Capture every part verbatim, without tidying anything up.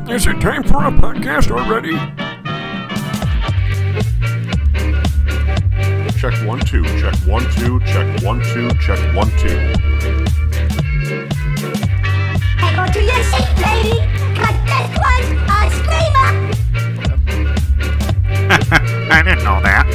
Is it time for a podcast already? Check one, two, check one, two, check one, two, check one, two. And go to your seat, lady, cause this one's a screamer! I didn't know that.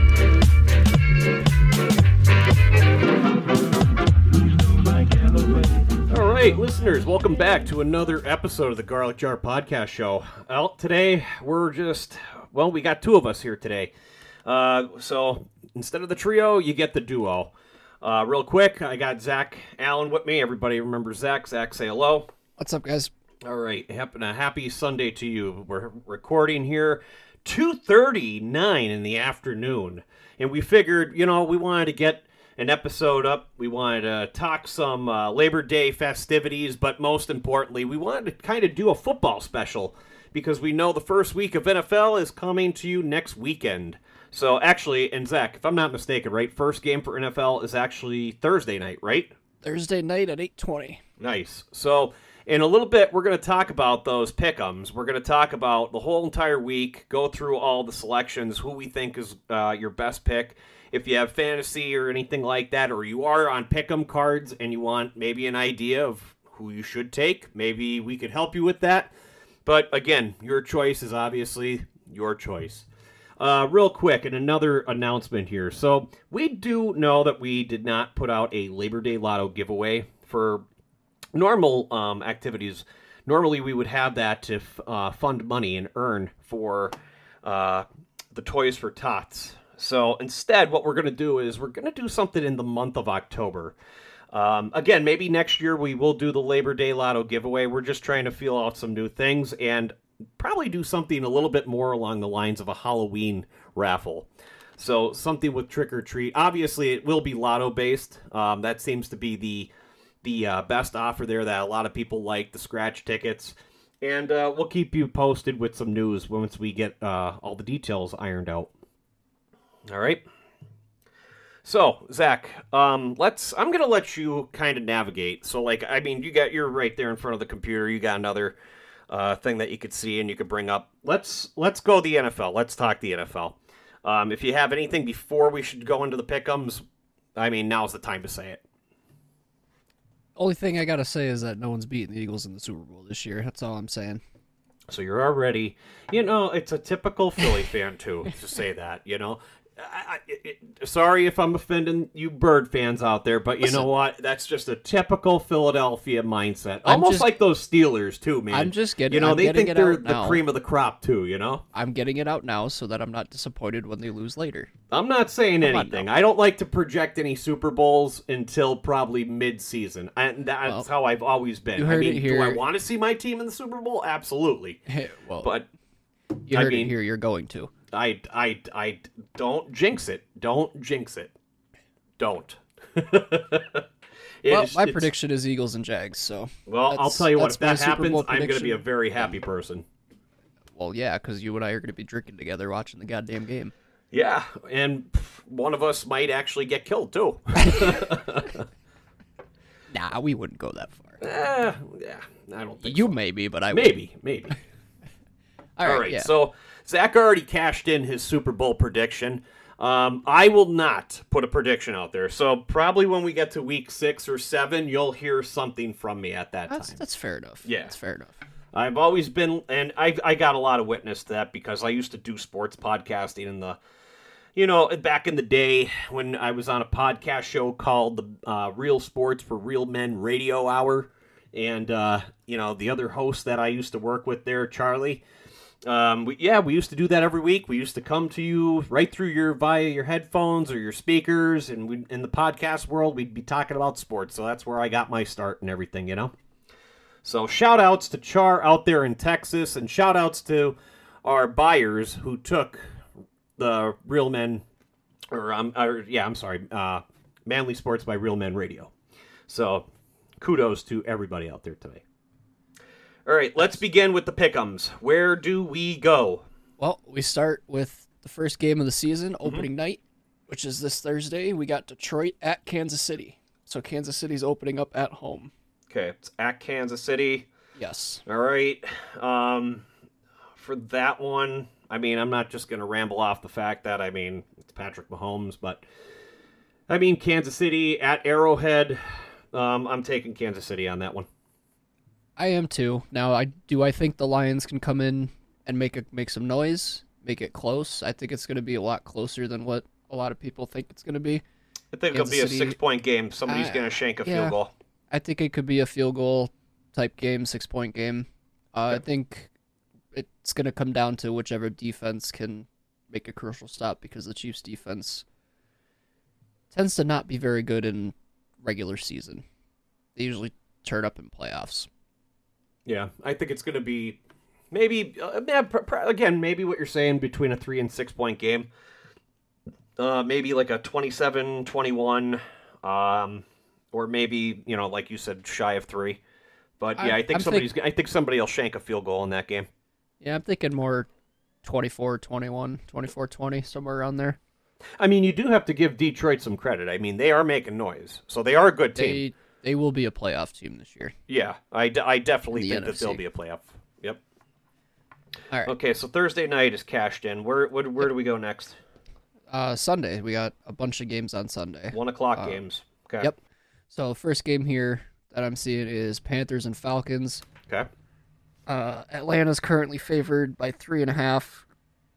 All right, listeners, welcome back to another episode of the Garlic Jar Podcast Show. Well, today we're just, well, we got two of us here today. Uh, so instead of the trio, you get the duo. Uh, real quick, I got Zach Allen with me. Everybody remembers Zach. Zach, say hello. What's up, guys? All right, happen a happy Sunday to you. We're recording here two thirty-nine in the afternoon, and we figured, you know, we wanted to get an episode up. We wanted to talk some uh, Labor Day festivities, but most importantly, we wanted to kind of do a football special because we know the first week of N F L is coming to you next weekend. So actually, and Zach, if I'm not mistaken, right, first game for N F L is actually Thursday night, right? Thursday night at eight twenty. Nice. So in a little bit, we're going to talk about those pick'ems. We're going to talk about the whole entire week, go through all the selections, who we think is uh, your best pick. If you have fantasy or anything like that, or you are on pick'em cards and you want maybe an idea of who you should take, maybe we could help you with that. But again, your choice is obviously your choice. Uh, real quick, and another announcement here. So we do know that we did not put out a Labor Day Lotto giveaway for normal um, activities. Normally we would have that to uh, fund money and earn for uh, the Toys for Tots. So instead, what we're going to do is we're going to do something in the month of October. Um, again, maybe next year we will do the Labor Day Lotto giveaway. We're just trying to feel out some new things and probably do something a little bit more along the lines of a Halloween raffle. So something with trick or treat. Obviously, it will be lotto based. Um, that seems to be the the uh, best offer there that a lot of people like, the scratch tickets. And uh, we'll keep you posted with some news once we get uh, all the details ironed out. All right. So, Zach, um, let's. I'm gonna let you kind of navigate. So, like, I mean, you got you're right there in front of the computer. You got another uh, thing that you could see and you could bring up. Let's let's go the N F L. Let's talk the N F L. Um, if you have anything before we should go into the pick'ems, I mean, now's the time to say it. Only thing I gotta say is that no one's beating the Eagles in the Super Bowl this year. That's all I'm saying. So you're already, you know, it's a typical Philly fan too to say that. You know. I, I, it, sorry if I'm offending you Bird fans out there, but you Listen, know what? That's just a typical Philadelphia mindset. I'm Almost just- like those Steelers, too, man. I'm just getting- You know, I'm they getting think it they're out the now. cream of the crop, too, you know? I'm getting it out now so that I'm not disappointed when they lose later. I'm not saying Come on anything. now. I don't like to project any Super Bowls until probably mid-season. And that's Well, how I've always been. you I heard mean, it do here. I want to see my team in the Super Bowl? Absolutely. well, But you I heard mean- it here. You're going to. I, I, I don't jinx it. Don't jinx it. Don't. It Well, is- my it's- prediction is Eagles and Jags. So. Well, I'll that's- tell you what, that's if my that Super happens, Bowl I'm going to be prediction. a very happy person. Well, yeah, because you and I are going to be drinking together watching the goddamn game. Yeah, and pff, one of us might actually get killed, too. Nah, we wouldn't go that far. Eh, yeah, I don't think You so. maybe, but I Maybe, maybe. All All right, right, yeah. so Zach already cashed in his Super Bowl prediction. Um, I will not put a prediction out there. So probably when we get to week six or seven, you'll hear something from me at that that's time. that's fair enough. Yeah. That's fair enough. I've always been, and I I got a lot of witness to that because I used to do sports podcasting in the, you know, back in the day when I was on a podcast show called the uh, Real Sports for Real Men Radio Hour. And, uh, you know, the other host that I used to work with there, Charlie, um, we, yeah, we used to do that every week. We used to come to you right through your, via your headphones or your speakers. And we, in the podcast world, we'd be talking about sports. So that's where I got my start and everything, you know? So shout outs to Char out there in Texas, and shout outs to our buyers who took the Real Men, or, um, or yeah, I'm sorry, uh, Manly Sports by Real Men Radio. So kudos to everybody out there today. All right, let's begin with the pick'ems. Where do we go? Well, we start with the first game of the season, Mm-hmm. opening night, which is this Thursday. We got Detroit at Kansas City. So Kansas City's opening up at home. Okay, it's at Kansas City. Yes. All right. Um, for that one, I mean, I'm not just going to ramble off the fact that, I mean, it's Patrick Mahomes, but, I mean, Kansas City at Arrowhead, um, I'm taking Kansas City on that one. I am too. Now, I do I think the Lions can come in and make a, make some noise, make it close. I think it's going to be a lot closer than what a lot of people think it's going to be. I think Kansas it'll be City, a six-point game. Somebody's uh, going to shank a yeah. field goal. I think it could be a field goal type game, six-point game. Uh, Okay. I think it's going to come down to whichever defense can make a crucial stop because the Chiefs' defense tends to not be very good in regular season. They usually turn up in playoffs. Yeah, I think it's going to be maybe, uh, yeah, pr- pr- again, maybe what you're saying between a three and six point game. Uh, maybe like a twenty-seven twenty-one, um, or maybe, you know, like you said, shy of three. But yeah, I- I, think I'm somebody's. I think somebody will shank a field goal in that game. Yeah, I'm thinking more twenty-four twenty-one, twenty-four twenty, somewhere around there. I mean, you do have to give Detroit some credit. I mean, they are making noise, so they are a good team. They they will be a playoff team this year. Yeah, I, d- I definitely In the think that N F C. they'll be a playoff. Yep. All right. Okay, so Thursday night is cashed in. Where where, where do we go next? Uh, Sunday, we got a bunch of games on Sunday. One o'clock Uh, games. Okay. Yep. So first game here that I'm seeing is Panthers and Falcons. Okay. Uh, Atlanta's currently favored by three and a half.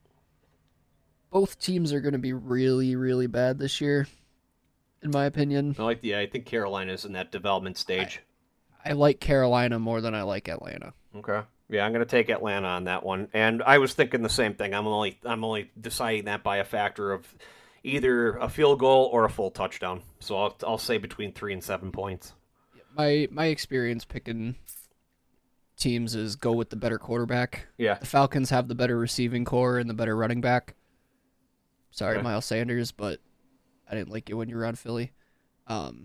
Both teams are going to be really, really bad this year, in my opinion. I like the. I think Carolina's in that development stage. I like Carolina more than I like Atlanta. Okay. Yeah, I'm going to take Atlanta on that one. And I was thinking the same thing. I'm only I'm only deciding that by a factor of either a field goal or a full touchdown. So I'll I'll say between three and seven points. My my experience picking teams is go with the better quarterback. Yeah. The Falcons have the better receiving core and the better running back. Sorry, Okay. Miles Sanders, but I didn't like you when you were on Philly. Um,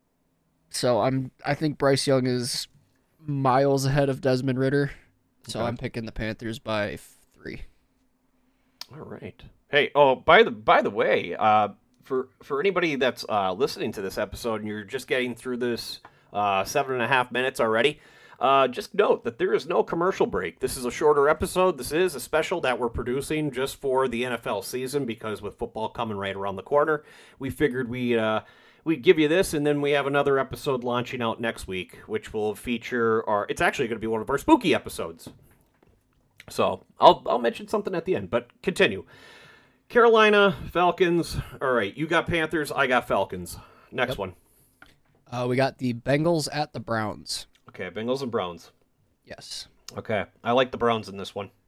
so I'm I think Bryce Young is miles ahead of Desmond Ritter. So Okay. I'm picking the Panthers by three. All right. Hey, oh, by the by the way, uh, for for anybody that's uh, listening to this episode and you're just getting through this uh, seven and a half minutes already, uh, just note that there is no commercial break. This is a shorter episode. This is a special that we're producing just for the N F L season because with football coming right around the corner, we figured we uh, we'd give you this, and then we have another episode launching out next week, which will feature our. It's actually going to be one of our spooky episodes. So I'll I'll mention something at the end, but continue. Carolina, Falcons. All right, you got Panthers, I got Falcons. Next Yep. one. Uh, we got the Bengals at the Browns. Okay, Bengals and Browns. Yes. Okay, I like the Browns in this one.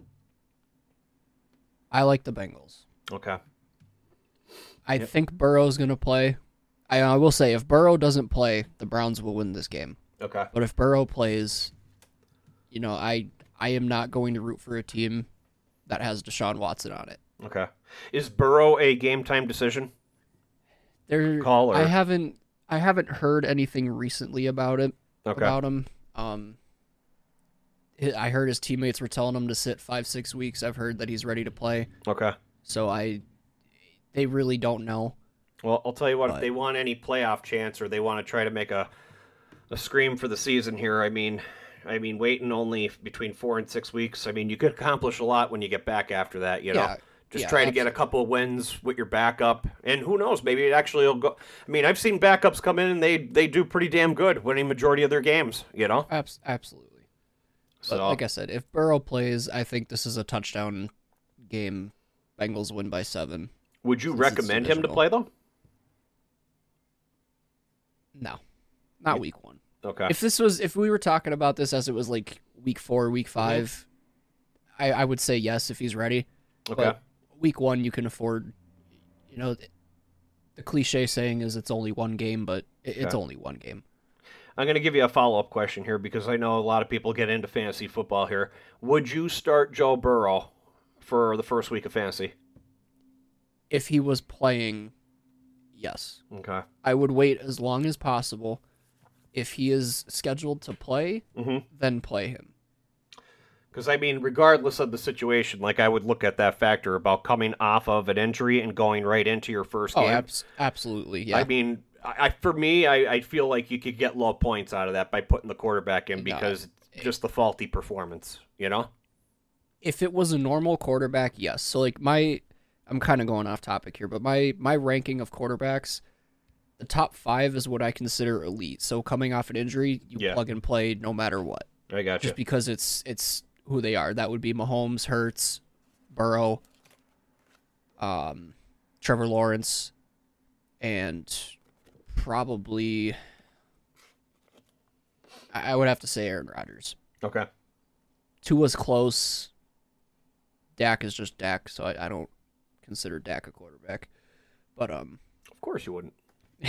I like the Bengals. Okay. I Yep. think Burrow's going to play. I, I will say, if Burrow doesn't play, the Browns will win this game. Okay. But if Burrow plays, you know, I I am not going to root for a team that has Deshaun Watson on it. Okay. Is Burrow a game time decision? There, Call or- I haven't I haven't heard anything recently about it Okay. about him. Um, hi- I heard his teammates were telling him to sit five six weeks. I've heard that he's ready to play. Okay. So I, they really don't know. Well, I'll tell you what, if But- they want any playoff chance or they want to try to make a a scream for the season here, I mean, I mean, waiting only between four and six weeks, I mean, you could accomplish a lot when you get back after that, you know? Yeah, Just yeah, try to get a couple of wins with your backup, and who knows, maybe it actually will go. I mean, I've seen backups come in and they, they do pretty damn good, winning majority of their games, you know? Abs- absolutely. But So, like I said, if Burrow plays, I think this is a touchdown game. Bengals win by seven. would you since it's recommend him to divisional. play, though? No, not week one. Okay. If this was, if we were talking about this as it was like week four, week five, I, I would say yes if he's ready. Okay. But week one, you can afford, you know, the cliche saying is it's only one game, but it, it's Okay. only one game. I'm going to give you a follow-up question here because I know a lot of people get into fantasy football here. Would you start Joe Burrow for the first week of fantasy? If he was playing, yes. Okay. I would wait as long as possible. If he is scheduled to play, Mhm. then play him. Because, I mean, regardless of the situation, like, I would look at that factor about coming off of an injury and going right into your first Oh, game. abs- absolutely, yeah. I mean, I, I for me, I, I feel like you could get low points out of that by putting the quarterback in No, because just the faulty performance, you know? If it was a normal quarterback, yes. So like my, I'm kind of going off topic here, but my my ranking of quarterbacks, the top five is what I consider elite. So coming off an injury, you Yeah. plug and play no matter what. I got you. Just because it's it's who they are. That would be Mahomes, Hurts, Burrow, um, Trevor Lawrence, and probably I I would have to say Aaron Rodgers. Okay. Tua's close. Dak is just Dak, so I, I don't consider Dak a quarterback. But um, Of course you wouldn't.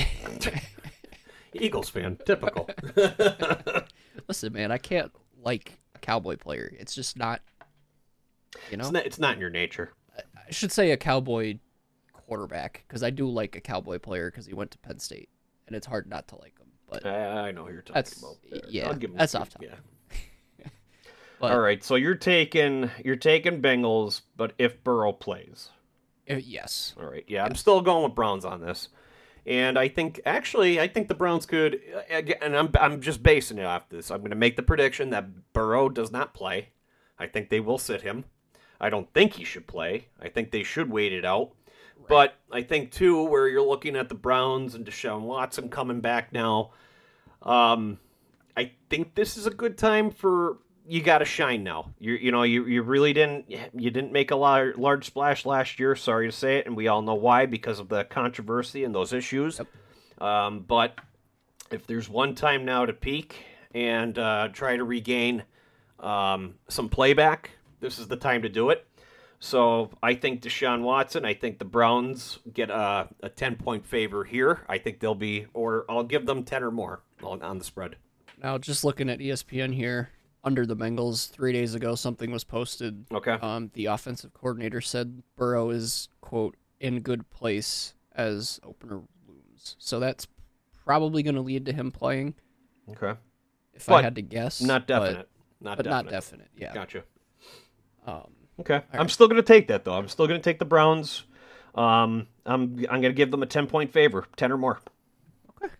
Eagles fan, typical. listen, man, I can't like a Cowboy player. It's just not, you know. It's not, it's not in your nature. I should say a Cowboy quarterback because I do like a Cowboy player because he went to Penn State, and it's hard not to like him. But I, I know who you're talking That's- about. there. yeah, I'll give him that's a- off topic. Yeah. but All right, so you're taking you're taking Bengals, but if Burrow plays. uh, yes, All right, yeah, I'm still going with Browns on this. And I think, actually, I think the Browns could, again, and I'm, I'm just basing it off this. I'm going to make the prediction that Burrow does not play. I think they will sit him. I don't think he should play. I think they should wait it out. But I think, too, where you're looking at the Browns and Deshaun Watson coming back now, um, I think this is a good time for, you got to shine now. You you know, you, you really didn't, you didn't make a large, large splash last year, sorry to say it, and we all know why, because of the controversy and those issues. Yep. Um, but if there's one time now to peak and uh, try to regain um, some playback, this is the time to do it. So I think Deshaun Watson, I think the Browns get a, a ten-point favor here. I think they'll be, or I'll give them ten or more on, on the spread. now just looking at E S P N here, under the Bengals, three days ago, something was posted. Okay. Um, the offensive coordinator said Burrow is, quote, in good place as opener looms. So that's probably going to lead to him playing, Okay. if But I had to guess. Not but- definite. Not But, definite. not definite, yeah. Gotcha. Um, Okay. I'm still going to take that, though. I'm still going to take the Browns. Um, I'm I'm going to give them a ten-point favor, ten or more. Okay.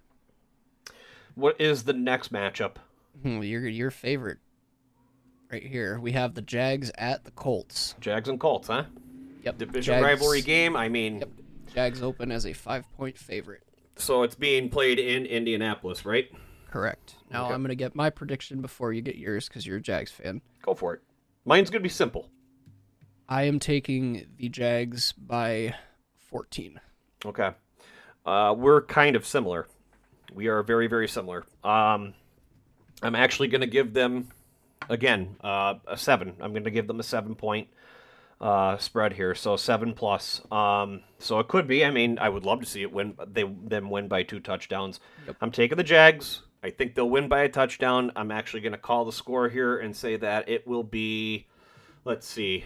What is the next matchup? hmm, your, your favorite right here. We have the Jags at the Colts. Jags and Colts, huh? Yep. Division Jags- rivalry game. I mean, Yep. Jags open as a five-point favorite. so it's being played in Indianapolis, right? Correct. Now Okay. I'm going to get my prediction before you get yours because you're a Jags fan. Go for it. Mine's going to be simple. I am taking the Jags by fourteen. Okay. Uh, we're kind of similar. We are very, very similar. Um, I'm actually going to give them, again, uh, a seven. I'm going to give them a seven-point uh, spread here, so seven plus. Um, so it could be. I mean, I would love to see it win. They them win by two touchdowns. Yep. I'm taking the Jags. I think they'll win by a touchdown. I'm actually going to call the score here and say that it will be. Let's see.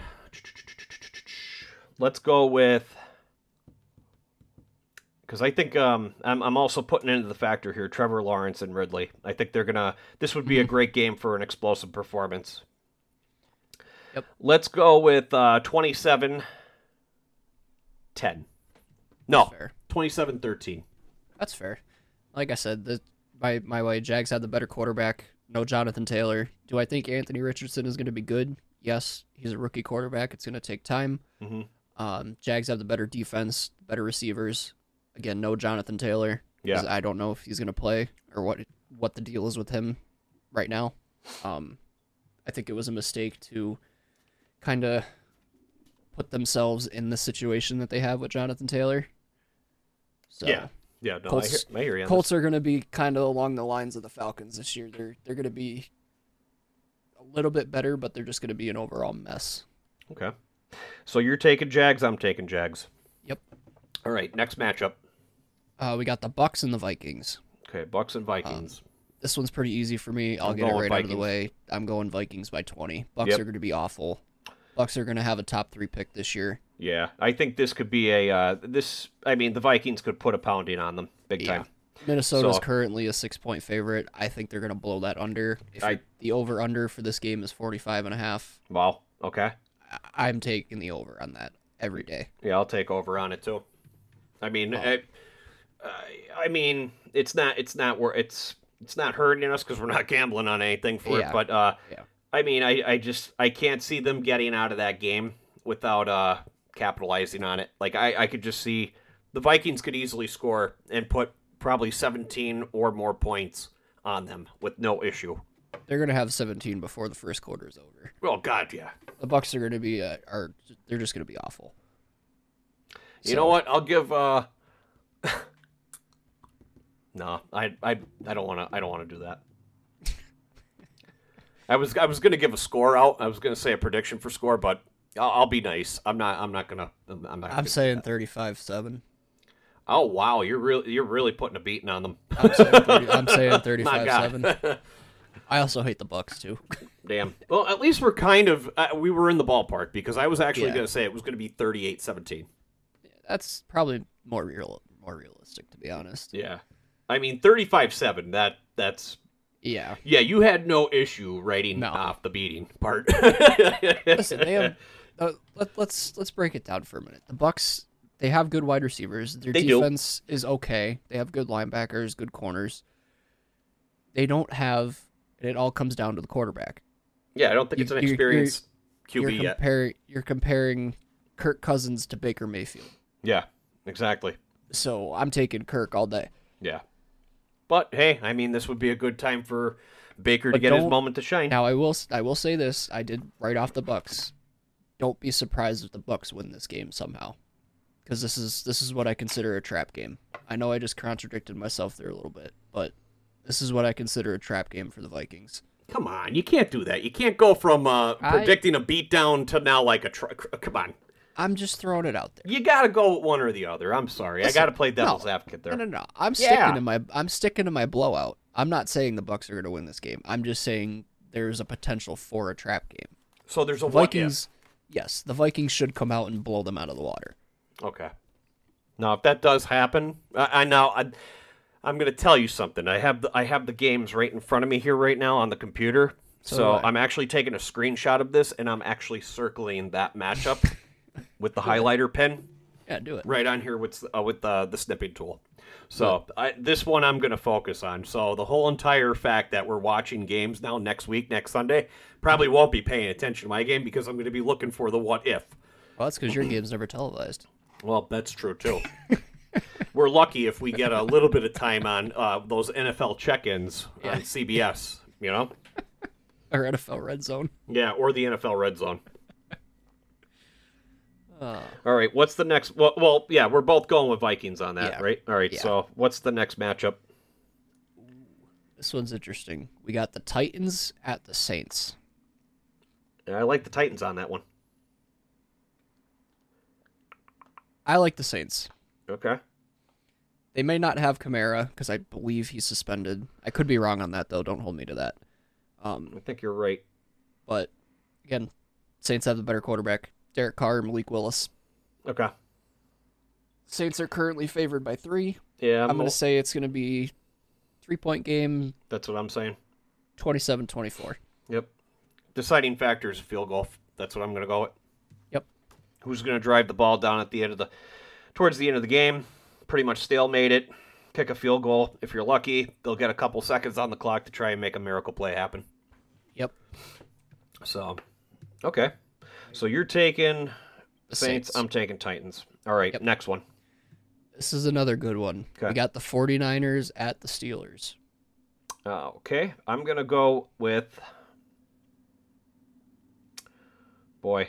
Let's go with. Because I think um, I'm, I'm also putting into the factor here Trevor Lawrence and Ridley. I think they're going to... This would be a great game for an explosive performance. Yep. Let's go with uh, twenty-seven ten. No, Fair. twenty-seven thirteen. That's fair. Like I said, the, my, my way, Jags had the better quarterback. No Jonathan Taylor. Do I think Anthony Richardson is going to be good? Yes. He's a rookie quarterback. It's going to take time. Mm-hmm. Um, Jags have the better defense, better receivers. Again, no Jonathan Taylor. 'Cause Yeah. I don't know if he's going to play or what what the deal is with him right now. Um, I think it was a mistake to kind of put themselves in the situation that they have with Jonathan Taylor. So, Yeah. Yeah, no, Colts- I hear, I hear you on Colts are going to be kind of along the lines of the Falcons this year. They're they're going to be a little bit better, but they're just going to be an overall mess. this. Okay. So you're taking Jags, I'm taking Jags. Yep. All right, next matchup. Uh, we got the Bucks and the Vikings. Okay, Bucks and Vikings. This one's pretty easy for me. I'll I'm get it going right out of the Vikings. way. I'm going Vikings by twenty. Bucks Yep. are going to be awful. Bucks are going to have a top three pick this year. Yeah, I think this could be a uh, this. I mean, the Vikings could put a pounding on them big Yeah. time. Minnesota's So- currently a six-point favorite. I think they're going to blow that under. If I- it- the over-under for this game is forty-five and a half, Wow. Okay. I- I'm taking the over on that every day. Yeah, I'll take over on it too. I mean, Oh. I, I, I mean, it's not. It's not where it's it's not hurting us because we're not gambling on anything for Yeah. it. But uh, Yeah. I mean, I, I just I can't see them getting out of that game without uh, capitalizing on it. Like I, I could just see the Vikings could easily score and put probably seventeen or more points on them with no issue. They're gonna have seventeen before the first quarter is over. Oh God, yeah. The Bucks are gonna be uh, are they're just gonna be awful. You So- know what? I'll give. Uh... no, I, I, I don't want to. I don't want to do that. I was, I was gonna give a score out. I was gonna say a prediction for score, but I'll, I'll be nice. I'm not. I'm not gonna. I'm not. Gonna I'm do saying that. thirty-five seven. Oh wow, you're really, you're really putting a beating on them. I'm saying, thirty, I'm saying My thirty-five seven. God. I also hate the Bucks too. Damn. Well, at least we're kind of. Uh, we were in the ballpark because I was actually Yeah. gonna say it was gonna be thirty-eight seventeen. That's probably more real, more realistic, to be honest. Yeah. I mean, thirty-five seven. That that's. Yeah. Yeah, you had no issue writing No. off the beating part. Listen, they have. Uh, let, let's let's break it down for a minute. The Bucks, they have good wide receivers. Their They do. defense is okay. They have good linebackers, good corners. They don't have. It all comes down to the quarterback. Yeah, I don't think You- it's an you're- experienced You're Q B yet. compar- You're comparing Kirk Cousins to Baker Mayfield. Yeah, exactly. So I'm taking Kirk all day. Yeah. But hey, I mean, this would be a good time for Baker to But get his don't- moment to shine. Now I will I will say this. I did write off the Bucks. Don't be surprised if the Bucks win this game somehow, because this is this is what I consider a trap game. I know I just contradicted myself there a little bit, but this is what I consider a trap game for the Vikings. Come on, you can't do that. You can't go from uh, I- predicting a beatdown to now like a. Tr- come on, I'm just throwing it out there. you got to go with one or the other. I'm sorry, Listen, I got to play devil's no, advocate there. No, no, no. I'm Yeah. sticking to my I'm sticking to my blowout. I'm not saying the Bucks are going to win this game. I'm just saying there's a potential for a trap game. So there's a The what if. Vikings, yes, the Vikings should come out and blow them out of the water. Okay. Now, if that does happen, I, I now I, I'm going to tell you something. I have the I have the games right in front of me here right now on the computer. So So, do I. I'm actually taking a screenshot of this, and I'm actually circling that matchup with the highlighter pen Yeah, do it. right on here with uh, with the the snipping tool. So I, this one I'm going to focus on. So the whole entire fact that we're watching games now next week, next Sunday, probably won't be paying attention to my game because I'm going to be looking for the what if. Well, that's because your game's never televised. Well, that's true too. We're lucky if we get a little bit of time on uh, those N F L check-ins on C B S, you know? Or N F L Red Zone. Yeah, or the N F L Red Zone. Uh, All right, what's the next? Well, well, yeah, we're both going with Vikings on that, Yeah. right? All right, Yeah. so what's the next matchup? this one's interesting. We got the Titans at the Saints. I like the Titans on that one. I like the Saints. Okay. They may not have Kamara because I believe he's suspended. I could be wrong on that though. Don't hold me to that. Um, I think you're right. but again, Saints have the better quarterback. Derek Carr, Malik Willis. Okay. Saints are currently favored by three. Yeah, I'm mo- going to say it's going to be three-point game, that's what I'm saying. twenty-seven twenty-four. Yep. Deciding factor is field goal. That's what I'm going to go with. Yep. Who's going to drive the ball down at the end of the, towards the end of the game? Pretty much stalemate it. Kick a field goal. If you're lucky, they'll get a couple seconds on the clock to try and make a miracle play happen. Yep. So, okay. So you're taking The Saints. Saints. I'm taking Titans. All right, Yep. next one. This is another good one. Okay. We got the 49ers at the Steelers. Uh, okay, I'm gonna go with. Boy,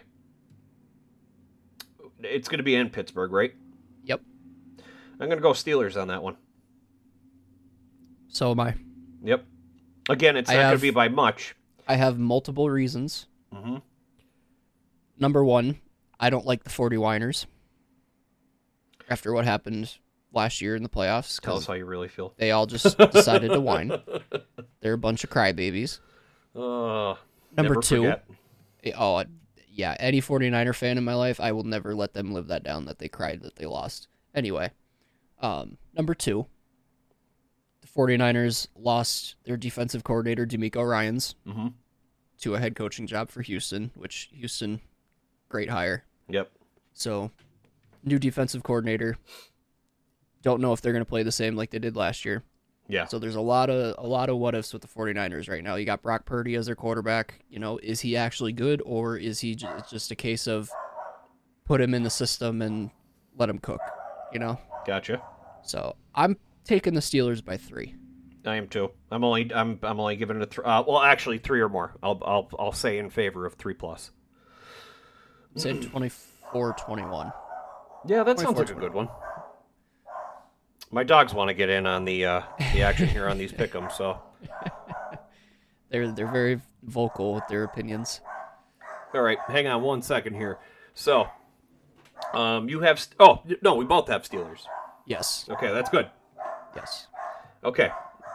it's gonna be in Pittsburgh, right? Yep. I'm gonna go Steelers on that one. So am I. Yep. Again, it's I not gonna have- be by much. I have multiple reasons. Mm-hmm. Number one, I don't like the 49ers. After what happened last year in the playoffs, Tell us 'cause how you really feel. they all just decided to whine. They're a bunch of crybabies. Uh, Number never two, forget. eh, oh, yeah, any 49er fan in my life, I will never let them live that down that they cried that they lost. Anyway, um, number two, the 49ers lost their defensive coordinator, D'Amico Ryans, Mm-hmm. to a head coaching job for Houston, which Houston, great hire. Yep. So, new defensive coordinator. Don't know if they're going to play the same like they did last year. Yeah. So there's a lot of a lot of what ifs with the 49ers right now. You got Brock Purdy as their quarterback. You know, is he actually good, or is he j- just a case of put him in the system and let him cook? You know. Gotcha. So I'm taking the Steelers by three. I am too. I'm only I'm I'm only giving it a th- uh, well, actually three or more. I'll I'll I'll say in favor of three plus. Say twenty-four twenty-one. Yeah, that sounds like a good one. My dogs want to get in on the uh, the action here on these pick'ems, so They're they're very vocal with their opinions. all right. Hang on one second here. So, um, you have st- oh no, we both have Steelers. Yes. Okay, that's good. Yes. Okay,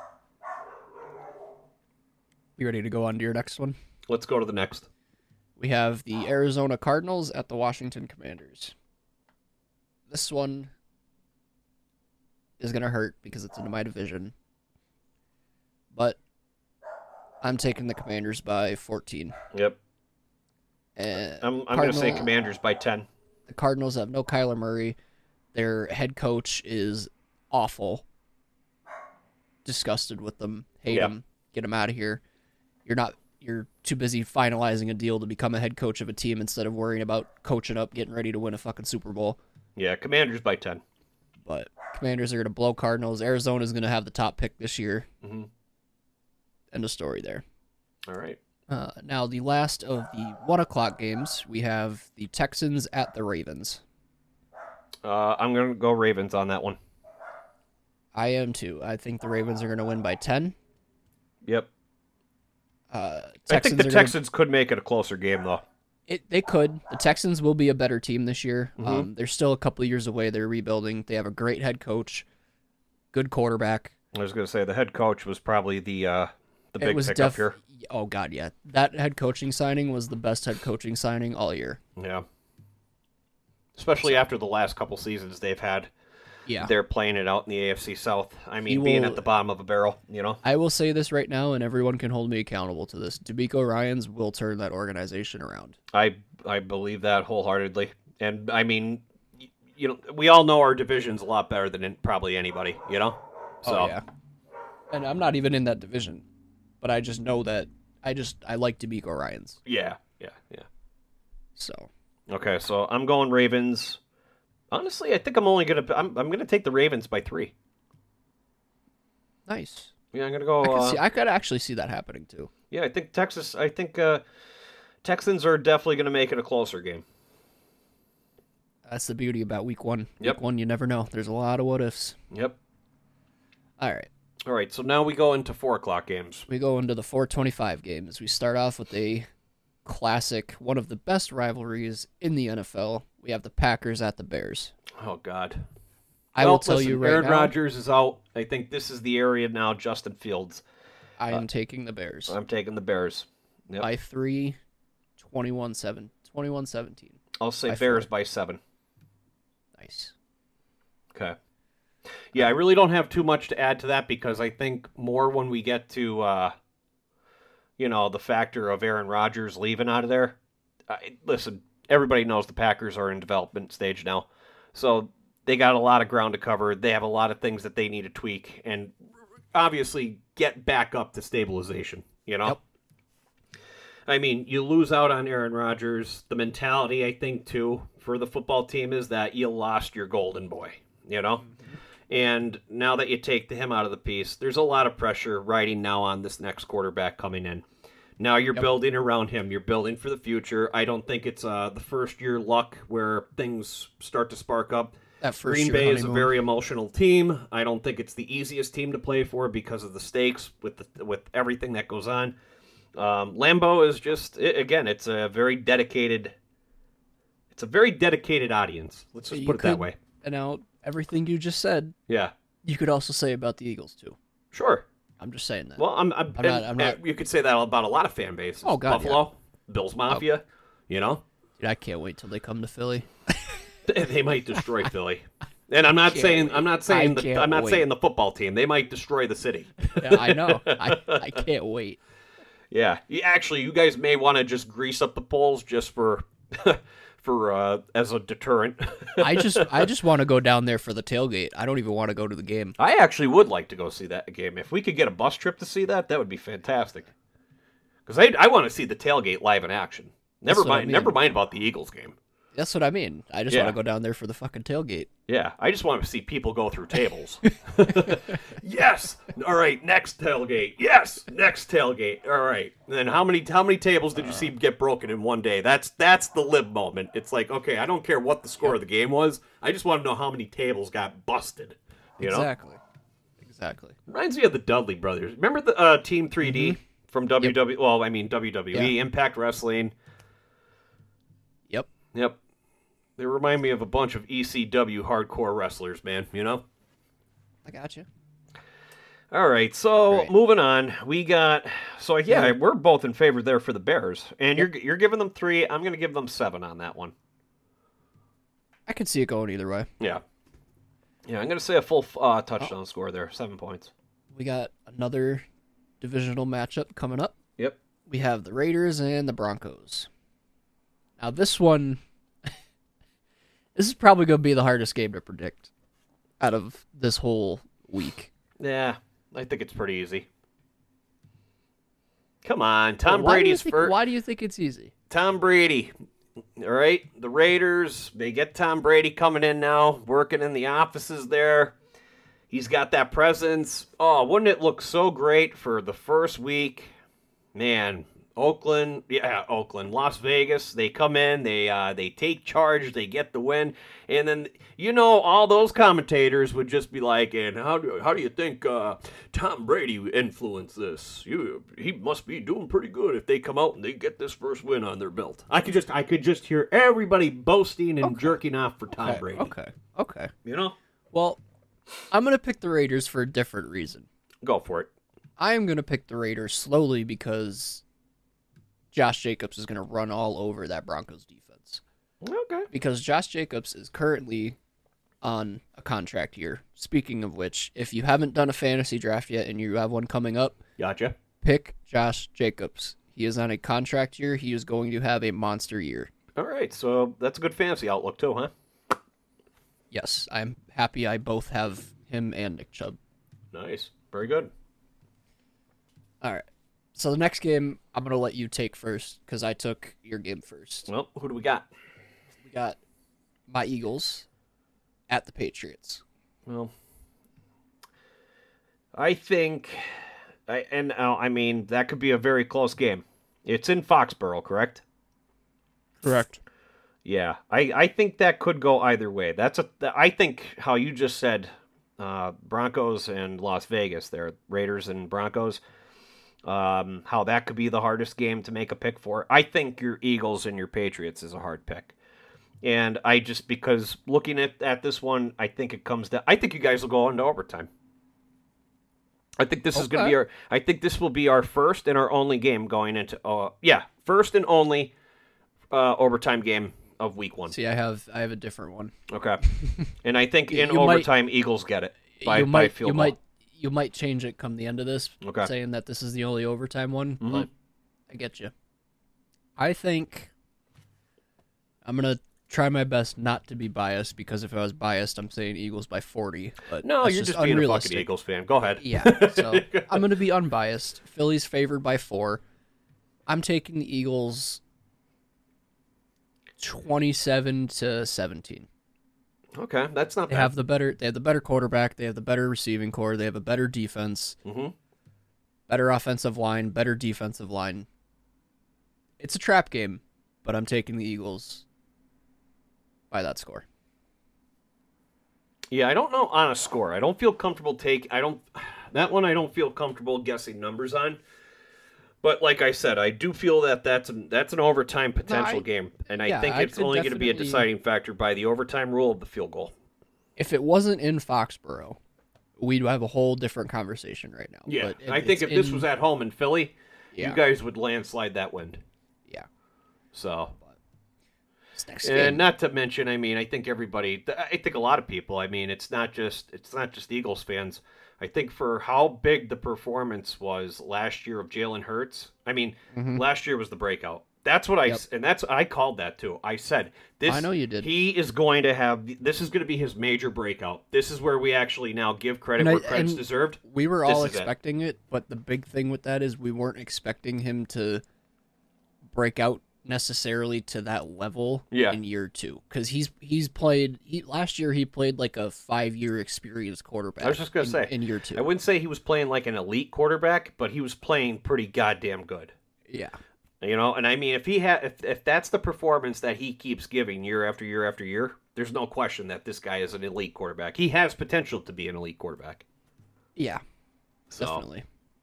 You ready to go on to your next one? let's go to the next. We have the Arizona Cardinals at the Washington Commanders. This one is going to hurt because it's in my division. But I'm taking the Commanders by fourteen. Yep, And I'm I'm going to say Cardinal- Commanders by ten. The Cardinals have no Kyler Murray. Their head coach is awful. Disgusted with them. Hate Yeah. him. Get him out of here. You're not. You're too busy finalizing a deal to become a head coach of a team instead of worrying about coaching up, getting ready to win a fucking Super Bowl. Yeah, Commanders by ten. But Commanders are going to blow Cardinals. Arizona's going to have the top pick this year. Mm-hmm. End of story there. All right. Uh, now, the last of the one o'clock games, we have the Texans at the Ravens. Uh, I'm going to go Ravens on that one. I am too. I think the Ravens are going to win by ten. Yep. Uh, I think the are gonna- Texans could make it a closer game, though. It, they could. The Texans will be a better team this year. Mhm. Um, they're still a couple of years away. They're rebuilding. They have a great head coach, good quarterback. I was going to say the head coach was probably the uh, the big it was pickup def- here. Oh god, yeah. That head coaching signing was the best head coaching signing all year. Yeah. Especially after the last couple seasons they've had. Yeah. They're playing it out in the A F C South. I mean, He being will- at the bottom of a barrel, you know? I will say this right now, and everyone can hold me accountable to this. DeMeco Ryans will turn that organization around. I I believe that wholeheartedly. And, I mean, y- you know, we all know our division's a lot better than in- probably anybody, you know? So, Oh yeah. And I'm not even in that division, but I just know that I just I like DeMeco Ryans. yeah, yeah, yeah. So Okay, so I'm going Ravens. Honestly, I think I'm only going to I'm I'm going to take the Ravens by three. nice. Yeah, I'm going to go I could uh, see. I could actually see that happening too. Yeah, I think Texas. I think uh, Texans are definitely going to make it a closer game. That's the beauty about week one. Yep. Week one, you never know. There's a lot of what ifs. Yep. All right. All right. So now we go into four o'clock games. We go into the four twenty-five games. We start off with a classic, one of the best rivalries in the N F L. We have the Packers at the Bears. Oh God. I Well, will tell listen, you right Aaron now, Rodgers is out. I think this is the area now. Justin Fields. I am taking the Bears I'm taking the Bears. Yep. by three, twenty-one seven, twenty-one seventeen. I'll say by Bears four. by seven. Nice. Okay. Yeah, I really don't have too much to add to that because I think more when we get to, uh, you know, the factor of Aaron Rodgers leaving out of there. I, listen, everybody knows the Packers are in development stage now. So they got a lot of ground to cover. They have a lot of things that they need to tweak and obviously get back up to stabilization, you know? Yep. I mean, you lose out on Aaron Rodgers. The mentality, I think, too, for the football team is that you lost your golden boy, you know? And now that you take him out of the piece, there's a lot of pressure riding now on this next quarterback coming in. Now you're Yep. building around him. You're building for the future. I don't think it's uh, the first year luck where things start to spark up. That first Green year Bay is a honeymoon. very emotional team. I don't think it's the easiest team to play for because of the stakes with the, with everything that goes on. Um, Lambeau is just it, again, it's a very dedicated. It's a very dedicated audience. Let's just You put it that could- way. And now everything you just said, Yeah, you could also say about the Eagles too. sure. I'm just saying that. Well, I'm. I'm, I'm not- and- I'm not- and You could say that about a lot of fan bases. Oh, God, Buffalo, Bills Mafia. You know, Dude, I can't wait till they come to Philly. they, they might destroy Philly. And I'm not Can't saying wait. I'm not I saying the, can't I'm not wait. saying the football team. They might destroy the city. Yeah, I know. I, I can't wait. Yeah, You- actually, you guys may want to just grease up the polls just for for uh, as a deterrent. I just I just want to go down there for the tailgate. I don't even want to go to the game. I actually would like to go see that game. If we could get a bus trip to see that, that would be fantastic. Because I, I want to see the tailgate live in action. Never That's what I mind. mean. Never mind about the Eagles game. That's what I mean. I just Yeah. want to go down there for the fucking tailgate. Yeah, I just want to see people go through tables. Yes. All right. Next tailgate. Yes. Next tailgate. All right. And then how many how many tables did you see get broken in one day? That's that's the lib moment. It's like, okay, I don't care what the score of the game was. I just want to know how many tables got busted. You know? Exactly. Exactly. Reminds me of the Dudley brothers. Remember the uh, Team three D from W W E? Well, I mean W W E, Yeah. Impact Wrestling. Yep. Yep. They remind me of a bunch of E C W hardcore wrestlers, man, you know? I got you. All right, so Right. moving on, we got so yeah, we're both in favor there for the Bears, and you're you're giving them three. I'm going to give them seven on that one. I could see it going either way. Yeah, yeah, I'm going to say a full uh, touchdown score there, seven points. We got another divisional matchup coming up. Yep. We have the Raiders and the Broncos. Now this one, this is probably going to be the hardest game to predict out of this whole week. Yeah, I think it's pretty easy. Come on, Tom why do you Brady's think, first. Why do you think it's easy? Tom Brady. All right, the Raiders, they get Tom Brady coming in now, working in the offices there. He's got that presence. Oh, wouldn't it look so great for the first week? Man, Oakland, yeah, Oakland, Las Vegas, they come in, they uh, they take charge, they get the win, and then, you know, all those commentators would just be like, and how do, how do you think uh, Tom Brady influenced this? You, he must be doing pretty good if they come out and they get this first win on their belt. I could just I could just hear everybody boasting and jerking off for Tom Okay, Brady. okay, okay. You know? Well, I'm going to pick the Raiders for a different reason. Go for it. I am going to pick the Raiders slowly because Josh Jacobs is going to run all over that Broncos defense. Okay. Because Josh Jacobs is currently on a contract year. Speaking of which, if you haven't done a fantasy draft yet and you have one coming up, Gotcha. pick Josh Jacobs. He is on a contract year. He is going to have a monster year. All right, so that's a good fantasy outlook too, huh? Yes, I'm happy I both have him and Nick Chubb. Nice. Very good. All right. So the next game, I'm going to let you take first because I took your game first. Well, who do we got? We got my Eagles at the Patriots. Well, I think, I and uh, I mean that could be a very close game. It's in Foxborough, correct? Correct. Yeah, I, I think that could go either way. That's a I think how you just said, uh, Broncos and Las Vegas, there, Raiders and Broncos. Um, how that could be the hardest game to make a pick for. I think your Eagles and your Patriots is a hard pick. And I just, because looking at, at this one, I think it comes down, I think you guys will go into overtime. I think this is going to Okay. be our, I think this will be our first and our only game going into, uh, yeah, first and only uh, overtime game of week one. See, I have I have a different one. Okay. And I think You- in you might- overtime, Eagles get it by, you by might field you goal. might you might change it come the end of this, Okay. saying that this is the only overtime one, Mhm. but I get you. I think I'm gonna try my best not to be biased because if I was biased, I'm saying Eagles by forty. But No, that's you're just just being a unrealistic. fucking Eagles fan. Go ahead. Yeah, so I'm gonna be unbiased. Philly's favored by four. I'm taking the Eagles twenty-seven to seventeen. Okay, that's not They bad. have the better. They have the better quarterback. They have the better receiving core. They have a better defense. Mhm. Better offensive line. Better defensive line. It's a trap game, but I'm taking the Eagles by that score. Yeah, I don't know on a score. I don't feel comfortable take. I don't. That one I don't feel comfortable guessing numbers on. But like I said, I do feel that that's an, that's an overtime potential I- game, and I yeah, think I it's could only going to be a definitely- deciding factor by the overtime rule of the field goal. If it wasn't in Foxborough, we'd have a whole different conversation right now. Yeah, But I think it's if this in- was at home in Philly, Yeah. you guys would landslide that wind. yeah, So, this next and game. not to mention, I mean, I think everybody, I think a lot of people. I mean, it's not just it's not just Eagles fans. I think for how big the performance was last year of Jalen Hurts. I mean, Mm-hmm. last year was the breakout. That's what I Yep. and that's I called that too. I said this. I know you did. He is going to have this is going to be his major breakout. This is where we actually now give credit And I- where credit's and deserved. We were This all is it. expecting it, but the big thing with that is we weren't expecting him to break out necessarily to that level Yeah. in year two, because he's he's played he, last year he played like a five year experienced quarterback. I was just gonna in- say in year two. I wouldn't say he was playing like an elite quarterback, but he was playing pretty goddamn good. Yeah, You know, and I mean, if he had, if if that's the performance that he keeps giving year after year after year, there's no question that this guy is an elite quarterback. He has potential to be an elite quarterback. yeah, So, definitely.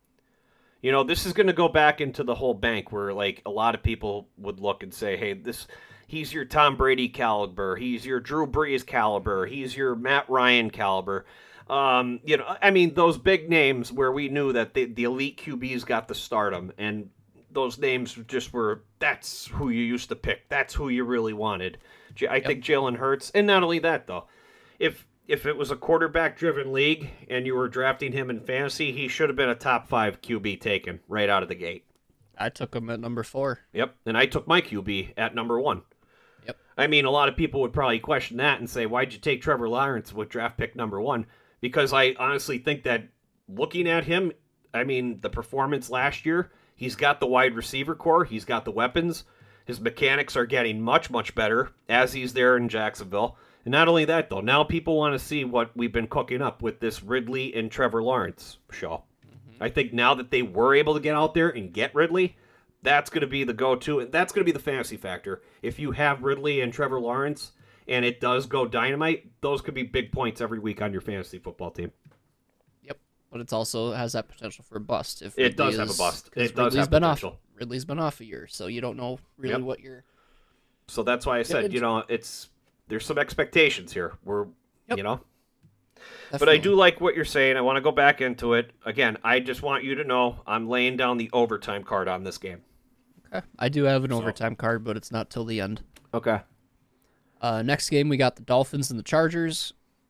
you know, this is going to go back into the whole bank where, like, a lot of people would look and say, hey, this, he's your Tom Brady caliber. He's your Drew Brees caliber. He's your Matt Ryan caliber. Um, you know, I mean, those big names where we knew that the, the elite Q Bs got the stardom, and those names just were, that's who you used to pick. That's who you really wanted. J- I think Jalen Hurts, and not only that, though, if if it was a quarterback-driven league and you were drafting him in fantasy, he should have been a top five Q B taken right out of the gate. I took him at number four. Yep, and I took my Q B at number one. Yep. I mean, a lot of people would probably question that and say, why'd you take Trevor Lawrence with draft pick number one? Because I honestly think that looking at him, I mean, the performance last year, he's got the wide receiver core, he's got the weapons, his mechanics are getting much, much better as he's there in Jacksonville. And not only that, though, now people want to see what we've been cooking up with this Ridley and Trevor Lawrence show. Mm-hmm. I think now that they were able to get out there and get Ridley, that's going to be the go-to, and that's going to be the fantasy factor. If you have Ridley and Trevor Lawrence, and it does go dynamite, those could be big points every week on your fantasy football team. Yep, but it also has that potential for a bust. If It does Ridley have a is- bust. 'cause It does Ridley's have been potential. off. Ridley's been off a year, so you don't know really Yep. what you're. So that's why I said, it's- you know, it's there's some expectations here. We're, Yep. you know. But I Definitely. do like what you're saying. I want to go back into it. Again, I just want you to know I'm laying down the overtime card on this game. Okay. I do have an So- overtime card, but it's not till the end. Okay. Uh, next game, we got the Dolphins and the Chargers.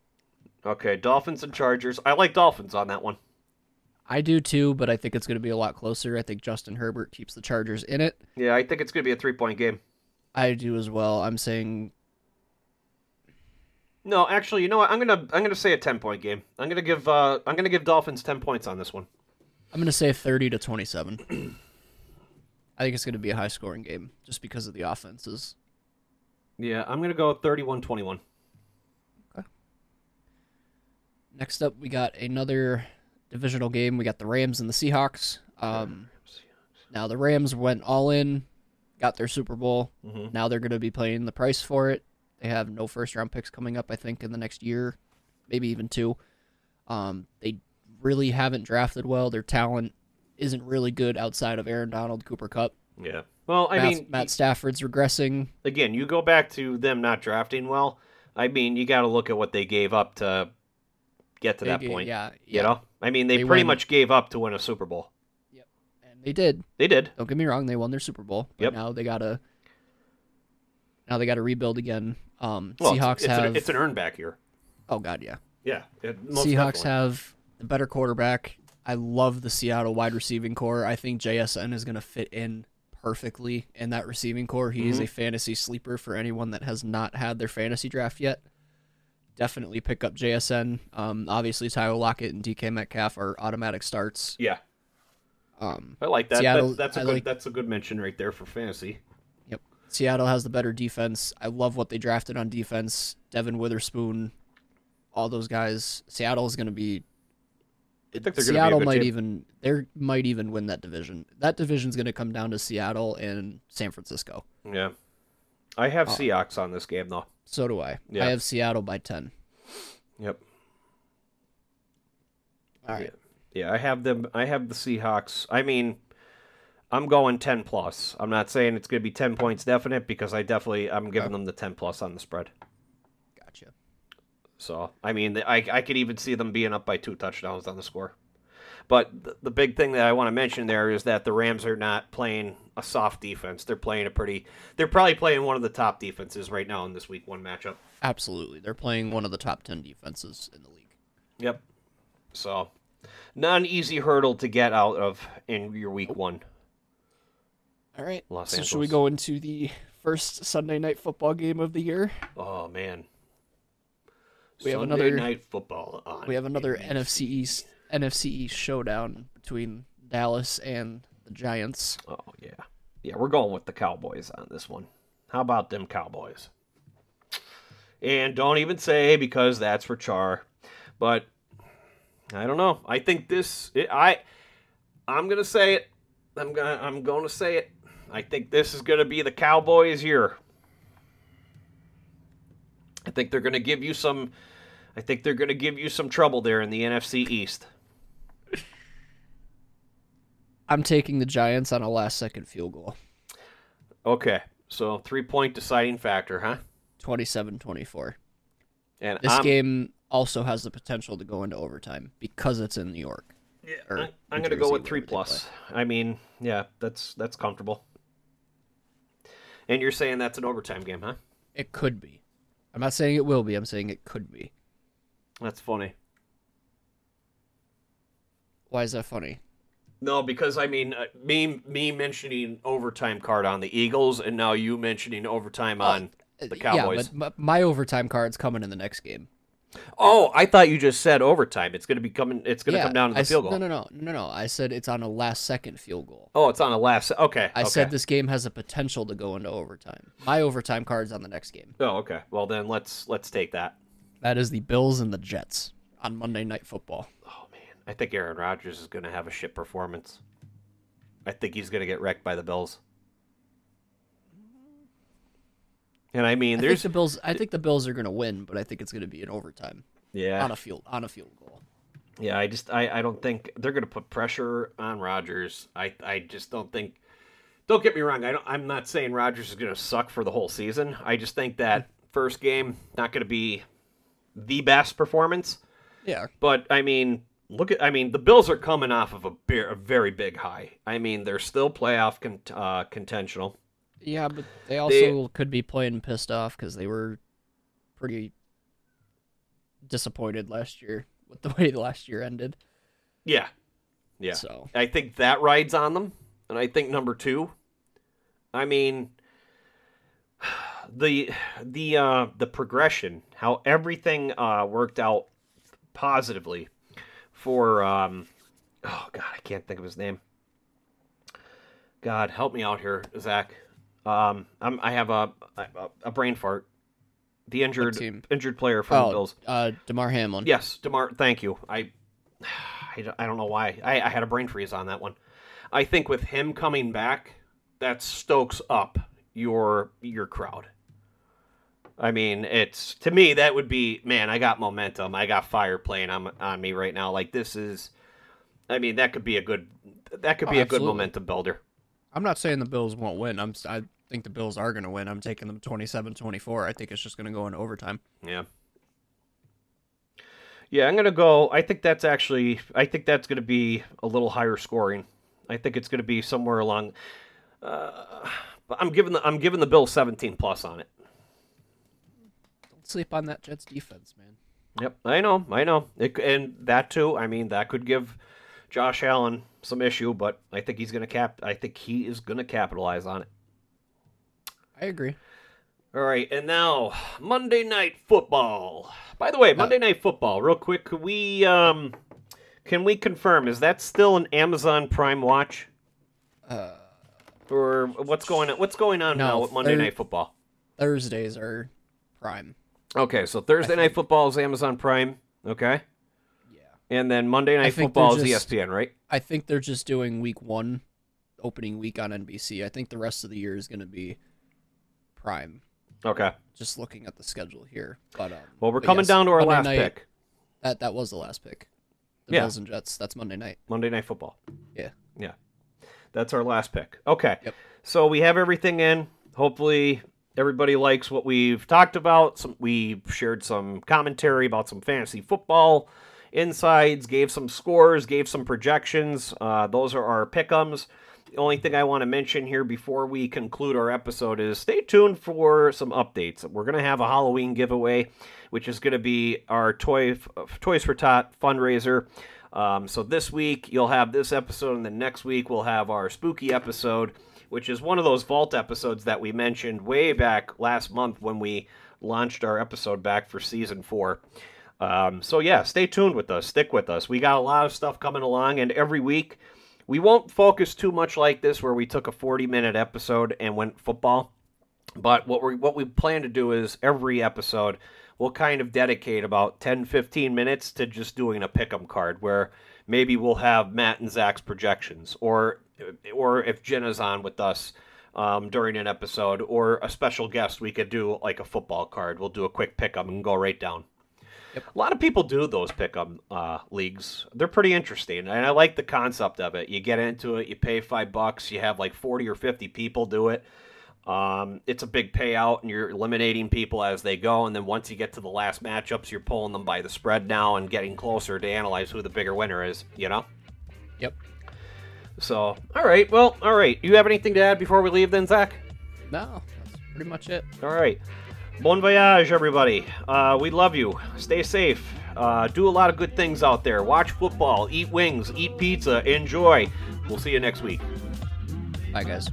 Okay, Dolphins and Chargers. I like Dolphins on that one. I do too, but I think it's going to be a lot closer. I think Justin Herbert keeps the Chargers in it. Yeah, I think it's going to be a three-point game. I do as well. I'm saying No, actually, you know what? I'm gonna I'm gonna say a ten-point game. I'm gonna give uh I'm gonna give Dolphins ten points on this one. I'm going to say thirty to twenty-seven. I think it's going to be a high-scoring game just because of the offenses. Yeah, I'm gonna go thirty-one twenty-one. Next up, we got another divisional game. We got the Rams and the Seahawks. Um, now the Rams went all in, got their Super Bowl. Mhm. Now they're going to be paying the price for it. They have no first-round picks coming up, I think, in the next year, maybe even two. Um, they really haven't drafted well. Their talent isn't really good outside of Aaron Donald, Cooper Kupp. Yeah. Well, I Matt, mean, Matt Stafford's regressing. again, you go back to them not drafting well. I mean, you got to look at what they gave up to get to They that ga- point. Yeah, You yeah. know, I mean, they, They pretty went- much gave up to win a Super Bowl. And they did. They did. Don't get me wrong; they won their Super Bowl. But Yep. now they gotta. Now they gotta rebuild again. Um, Well, it's- Seahawks it's, have. an, it's an earn back year. Oh God, yeah. Yeah. It, most Seahawks definitely. have the better quarterback. I love the Seattle wide receiving core. I think J S N is going to fit in perfectly in that receiving core. He Mm-hmm. is a fantasy sleeper for anyone that has not had their fantasy draft yet. Definitely pick up J S N. Um, obviously, Tyler Lockett and D K Metcalf are automatic starts. Yeah. Um, I like that. Seattle- that's that's a I good like- that's a good mention right there for fantasy. Yep. Seattle has the better defense. I love what they drafted on defense. Devin Witherspoon, all those guys. Seattle is going to be. I think they're gonna Seattle be a good might team. even they might even win that division. That division's going to come down to Seattle and San Francisco. Yeah. I have Oh. Seahawks on this game though. So do I. Yeah. I have Seattle by ten. Yep. All right. Yeah, I have them. I have the Seahawks. I mean, I'm going ten plus. I'm not saying it's going to be ten points definite because I definitely I'm giving them the ten plus on the spread. Gotcha. So I mean, I I could even see them being up by two touchdowns on the score. But the, the big thing that I want to mention there is that the Rams are not playing a soft defense. They're playing a pretty. They're probably playing one of the top defenses right now in this Week One matchup. Absolutely. They're playing one of the top ten defenses in the league. Yep. So, not an easy hurdle to get out of in your Week One. All right. Los so Angeles. should we go into the first Sunday night football game of the year? Oh man. We have Sunday another night football on We have another A B C. N F C East N F C East showdown between Dallas and the Giants. Oh yeah. Yeah, we're going with the Cowboys on this one. How about them Cowboys? And don't even say because that's for Char. But I don't know. I think this it, I I'm going to say it. I'm going to I'm going to say it. I think this is going to be the Cowboys' year. I think they're going to give you some I think they're going to give you some trouble there in the N F C East. I'm taking the Giants on a last-second field goal. Okay. So, three-point deciding factor, huh? twenty-seven twenty-four. And This I'm, game also has the potential to go into overtime because it's in New York. Yeah, or I, I'm New going to go Jersey, with three wherever they plus. I mean, yeah, that's that's comfortable. And you're saying that's an overtime game, huh? It could be. I'm not saying it will be. I'm saying it could be. That's funny. Why is that funny? No, because I mean, uh, me me mentioning overtime card on the Eagles, and now you mentioning overtime on the Cowboys. Yeah, but my overtime card's coming in the next game. Oh, I thought you just said overtime. It's going to be coming. It's going to yeah, come down to the I s- field goal. No, no, no, no, no. I said it's on a last-second field goal. Oh, it's on a last. Okay, I okay. said this game has a potential to go into overtime. My overtime card's on the next game. Oh, okay. Well, then let's let's take that. That is the Bills and the Jets on Monday Night Football. Oh man, I think Aaron Rodgers is going to have a shit performance. I think he's going to get wrecked by the Bills. And I mean, I there's think the Bills. I think the Bills are going to win, but I think it's going to be an overtime yeah, on a field on a field goal. yeah. I just I, I don't think they're going to put pressure on Rodgers. I I just don't think. Don't get me wrong. I don't. I'm not saying Rodgers is going to suck for the whole season. I just think that first game not going to be the best performance. Yeah, But I mean, look at I mean, the Bills are coming off of a, beer, a very big high. I mean, they're still playoff con- uh, contentional. yeah, but they also They- could be playing pissed off because they were pretty disappointed last year with the way last year ended. Yeah, yeah. So I think that rides on them, and I think number two. I mean, the the uh, the progression, how everything uh, worked out positively for. Um, oh God, I can't think of his name. God, help me out here, Zach. Um, I'm, I have a, a a brain fart. The injured team? injured player from the oh, Bills. uh, DeMar Hamlin. Yes, DeMar. Thank you. I, I, don't- I don't know why. I, I had a brain freeze on that one. I think with him coming back, that stokes up your your crowd. I mean, it's to me that would be man. I got momentum. I got fire playing on on me right now. Like this is, I mean, that could be a good that could Oh, be a good absolutely. momentum builder. I'm not saying the Bills won't win. I'm. I think the Bills are going to win. I'm taking them twenty-seven twenty-four. I think it's just going to go into overtime. Yeah. Yeah, I'm gonna go. I think that's actually. I think that's gonna be a little higher scoring. I think it's gonna be somewhere along. Uh, but I'm giving the I'm giving the Bills seventeen plus on it. Don't sleep on that Jets defense, man. Yep, I know, I know, it, and that too. I mean, that could give Josh Allen some issue, but I think he's gonna cap. I think he is gonna capitalize on it. I agree. All right, and now Monday Night Football. By the way, Monday Night Football. Real quick, could we um, can we confirm is that still an Amazon Prime watch? Uh, Or what's going on? What's going on No, now with Monday they're- Night Football? Thursdays are prime. Okay, so Thursday Night Football is Amazon Prime. Okay, Yeah. and then Monday Night think Football they're is E S just- P N, right? I think they're just doing week one, opening week on N B C. I think the rest of the year is going to be prime. Okay. Just looking at the schedule here, but um, Well, we're but coming yes, down to our Monday last night- pick. That that was the last pick. The Yeah. Bills and Jets. That's Monday night. Monday Night Football. Yeah. Yeah. That's our last pick. Okay. Yep. So we have everything in. Hopefully everybody likes what we've talked about. Some we shared some commentary about some fantasy football insides, gave some scores, gave some projections. Uh, those are our pick'ems. The only thing I want to mention here before we conclude our episode is stay tuned for some updates. We're going to have a Halloween giveaway, which is going to be our Toy Toys for Tot fundraiser. Um, so this week you'll have this episode, and then next week we'll have our spooky episode, which is one of those vault episodes that we mentioned way back last month when we launched our episode back for season four. Um, so yeah, stay tuned with us. Stick with us. We got a lot of stuff coming along, and every week we won't focus too much like this where we took a forty-minute episode and went football. But what we what we plan to do is every episode we'll kind of dedicate about ten, fifteen minutes to just doing a pick'em card where maybe we'll have Matt and Zach's projections, or or if Jenna's on with us um, during an episode, or a special guest, we could do like a football card. We'll do a quick pick'em and go right down. Yep. A lot of people do those pick'em uh, leagues. They're pretty interesting, and I like the concept of it. You get into it, you pay five bucks, you have like forty or fifty people do it. Um, it's a big payout, and you're eliminating people as they go, and then once you get to the last matchups, you're pulling them by the spread now and getting closer to analyze who the bigger winner is, you know? Yep. So, all right, well, all right. You have anything to add before we leave then, Zach? No, that's pretty much it. All right. Bon voyage, everybody. Uh, we love you. Stay safe. Uh, do a lot of good things out there. Watch football, eat wings, eat pizza, enjoy. We'll see you next week. Bye, guys.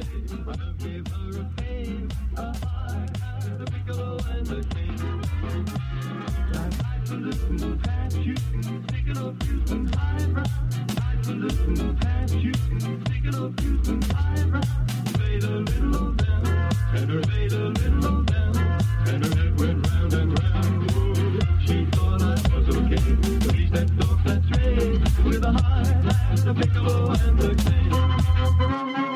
And her head went round and round. Oh, she thought I was okay, but he stepped off that train with a high hat, a piccolo, and a cane.